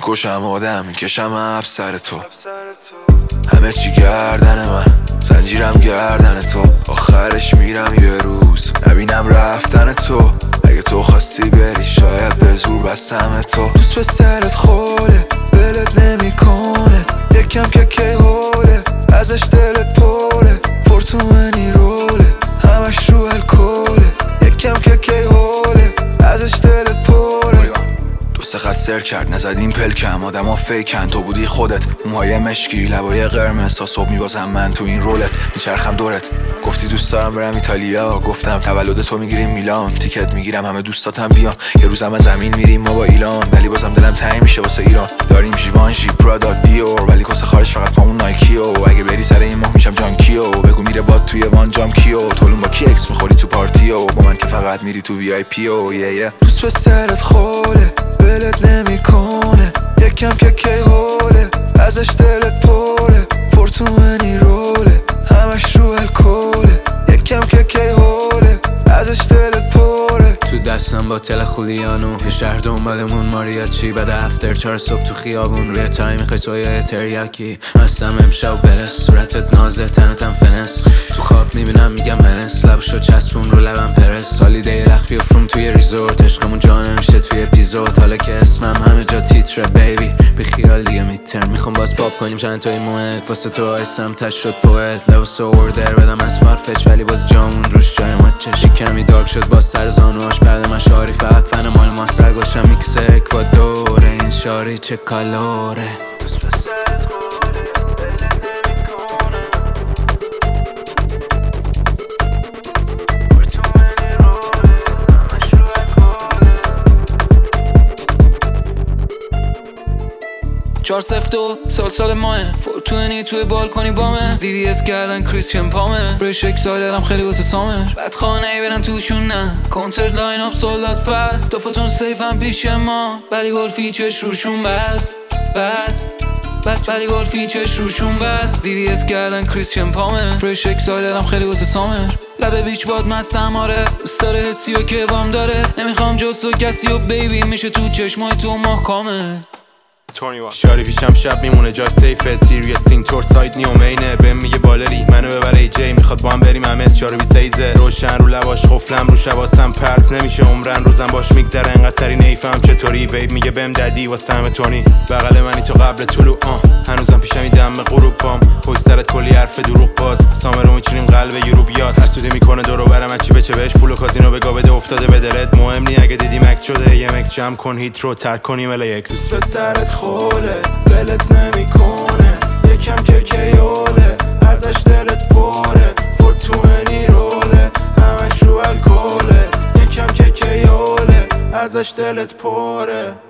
میکشم آدم میکشم اب سر تو، همه چی گردن من، زنجیرم گردن تو. آخرش میرم یه روز نبینم رفتن تو. اگه تو خواستی بری شاید به زور بستم تو. دوست به سرت خوله بلت نمیکنه، یکم که کی حوله ازش دلت پره. فورتومنی روله همش رو الکله، یکم که کی حوله ازش دلت پره. دو سه خط سر کرد نزدیم پلکم، آدم ها فیکن تو بودی خودت. موهای مشکی لبای قرمز تا صبح میبازم من تو این رولت. میچرخم دورت گفتی دوست دارم برم ایتالیا، گفتم تولد تو میگیریم میلان. تیکت میگیرم همه دوستاتم بیان، یه روزم از زمین میریم ما با ایلان. ولی بازم دلم تنگ میشه واسه ایران. داریم جیوانشی پرادا دیور ولی کس خارج فقط پامون نایکیو. اگه بری سر این ماه میشم جانکیو، بگو میره باد توی وان جام کیو. تولون با کی اکس میخوری تو پارتیو، با من که فقط میری تو وی آی پیو. دوست به سرت خوله بلت نمیکنه، یکم که کی حوله ازش دلت پره. فورتومنی روله همش رو الکله، یکم که کی حوله ازش دلت پره. تو دستم با تل خولیانو یه شهر دنبالمون ماریاچی. بعد افتر 4 صبح تو خیابون روی تای میخوای سویای تریاکی. مستم امشب برس صورتت نازه تنتم فنس. تو خواب میبینم میگم منس، لبشو چسبون رو لبم پرس. سالی دی لخ بیفروم توی ریزورت، عشقمون جانه میشه توی اپیزود. حالا که اسمم همه جا تیتره بیبی بی خیال دیگه میترم. میخوام باز پاپ کنیم چند تای موهت، واسه تو آیستم تش شد پوئت. لباس اوردر بدم از فارفچ ولی باز جامون روش جای ماچش. کمی دارک شد باز سر زانوهاش بعد مشاری فقط فن مال ماست. رگاشم میکس اکوادوره این شاری چه کالوره. چار سفتو سال ماه فورتونی توی بالکنی بامه. VVS کردن کریستین پامه، فرش اکسایلرم خیلی واسه سامر. بعد خانه ای برن توشون نه، کنسرت لاین اپ سولداد فست. دفتون سیف هم پیش ما ولی ولفی چش روشون بست. ولی ولفی چش روشون بست. VVS کردن کریستین پامه، فرش اکسایلرم خیلی واسه سامر. لبه بیچ باد مستم آره، دوست داره حسی و که وام داره. نمیخوام جز تو کسی و بیبی میشه تو چشمای تو ماه کامل. شاری پیشم شب میمونه جای سیفه. سیریس تینگ تور سایت نیومینه، بهم میگه بالری منو ببره ای جی. میخواد با هم بریم MS 426 روشن رو لباش خفلم رو شباسم پرت نمیشه عمرن. روزم باش میگذره انقدر سری نیفهم چطوری. بیب میگه بهم ددی واسه همه تونی. بغل منی تو قبل طلوع هنوزم پیشم این دم غروب پام. پشت سرت کلی حرف دروغ باز، سامر رو میچینیم قلب یورو بیاد. حسودی میکنه دورو برم چی بچه بهش پول و کازینو بگا بده افتاده به دلت. مهم نی اگه دیدی مکس شده یه مکس جمع کن هیت رو ترک کنیم LAX. دوست به سرت خوله ولت نمیکنه، یکم که کیوله ازش دلت پره. فورتومنی روله همش رو الکله، یکم که کیوله ازش دلت پره.